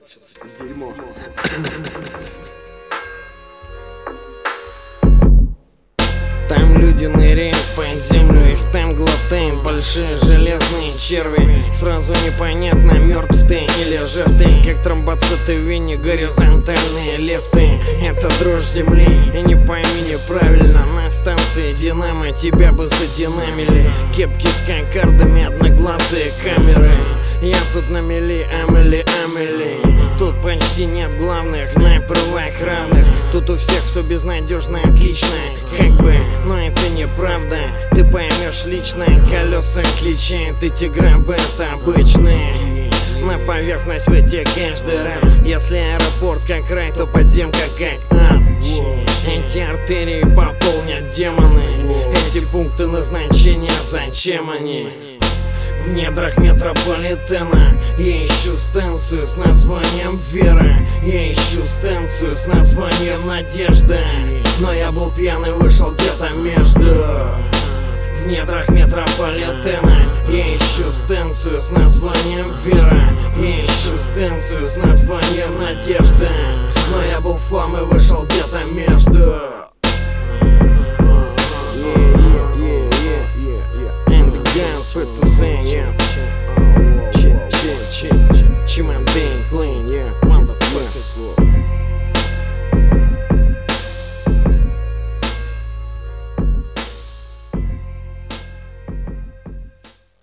Сейчас это дерьмо. Там люди ныряют под землю, их там глотают большие железные черви. Сразу непонятно, мертв ты или жив ты, как тромбоциты в вене, горизонтальные лифты. Это дрожь земли, и не пойми неправильно, на станции Динамо тебя бы задинамили. Кепки с кокардами, одноглазые камеры. Я тут на мели, Амели. Тут почти нет главных, на правах равных. Тут у всех все безнадежно, отлично, как бы, но это неправда. Ты поймешь лично, колеса отличают эти гробы от обычные. На поверхность вытекаешь дыра. Если аэропорт как рай, то подземка как ад. Эти артерии пополнят демоны. Эти пункты назначения, зачем они? В недрах метрополитена я ищу станцию с названием Вера. Я ищу станцию с названием Надежда. Но я был пьян и вышел где-то между. В недрах метрополитена я ищу станцию с названием Вера. Я ищу станцию с названием Надежда. Но я был в хлам и вышел где-то между.